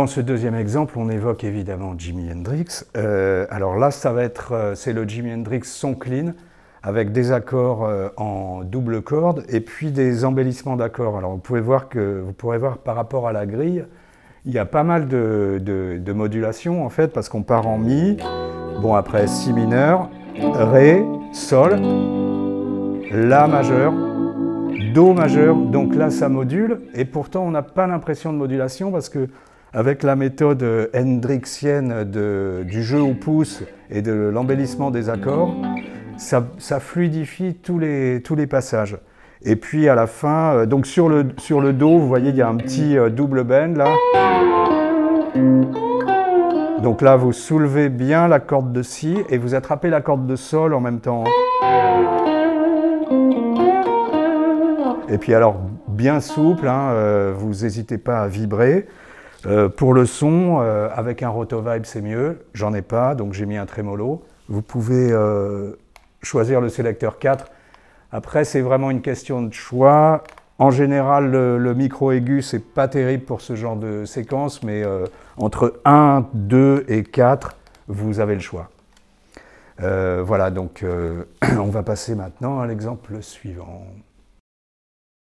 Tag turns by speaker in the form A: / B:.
A: dans ce deuxième exemple, on évoque évidemment Jimi Hendrix. Alors là, c'est le Jimi Hendrix son clean, avec des accords en double corde et puis des embellissements d'accords. Alors vous pourrez voir par rapport à la grille, il y a pas mal de modulations en fait, parce qu'on part en Mi, bon après Si mineur, Ré, Sol, La majeur, Do majeur, donc là ça module, et pourtant on n'a pas l'impression de modulation parce que avec la méthode hendrixienne du jeu au pouce et de l'embellissement des accords, ça fluidifie tous les passages. Et puis à la fin, donc sur le Do, vous voyez il y a un petit double bend là. Donc là vous soulevez bien la corde de Si et vous attrapez la corde de Sol en même temps. Et puis alors, bien souple, hein, vous n'hésitez pas à vibrer. Pour le son, avec un Rotovibe, c'est mieux. J'en ai pas, donc j'ai mis un trémolo. Vous pouvez choisir le sélecteur 4. Après, c'est vraiment une question de choix. En général, le micro aigu, c'est pas terrible pour ce genre de séquence, mais entre 1, 2 et 4, vous avez le choix. Voilà, donc on va passer maintenant à l'exemple suivant.